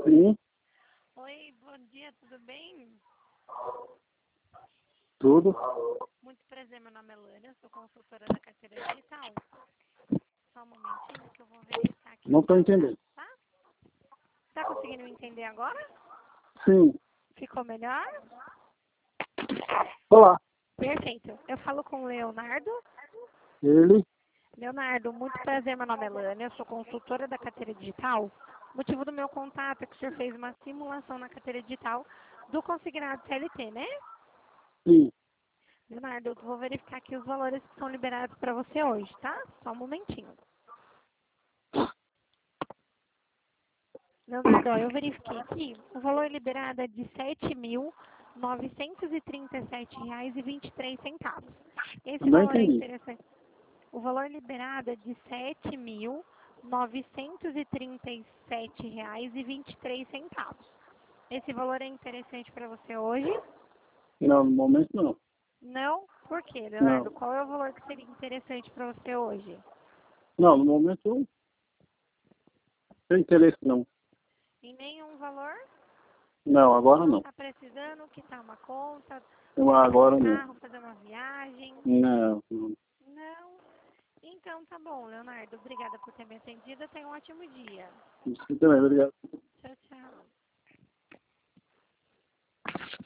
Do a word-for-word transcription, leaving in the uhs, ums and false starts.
Sim, Oi, bom dia, tudo bem? tudo. Muito prazer, meu nome é Lânia, sou consultora da carteira digital. Só um momentinho que eu vou verificar aqui Não os estou seus entendendo. dados, tá? Tá conseguindo me entender agora? Sim. Ficou melhor? Olá. Perfeito. Eu falo com o Leonardo. Ele? Leonardo, muito prazer, meu nome é Lânia, sou consultora da carteira digital. O motivo do meu contato é que o senhor fez uma simulação na carteira digital do consignado C L T, né? Sim. Leonardo, eu vou verificar aqui os valores que são liberados para você hoje, tá? Só um momentinho. Leonardo, ó, eu verifiquei aqui, o valor liberado é de sete mil novecentos e trinta e sete reais e vinte e três centavos. Esse Não valor é entendi. interessante. O valor liberado é de sete mil novecentos e trinta e sete reais e vinte e três centavos. Esse valor é interessante para você hoje? Não, no momento não. Não? Por quê, Leonardo? Não. Qual é o valor que seria interessante para você hoje? Não, no momento não tem interesse não. Em nenhum valor? Não, agora Não não. está precisando quitar uma conta, Eu, comprar um agora não. carro, fazer uma viagem? Não, não. Não? Então tá bom, Leonardo. Obrigada por ter me atendido. Tenha um ótimo dia. Isso também, obrigado.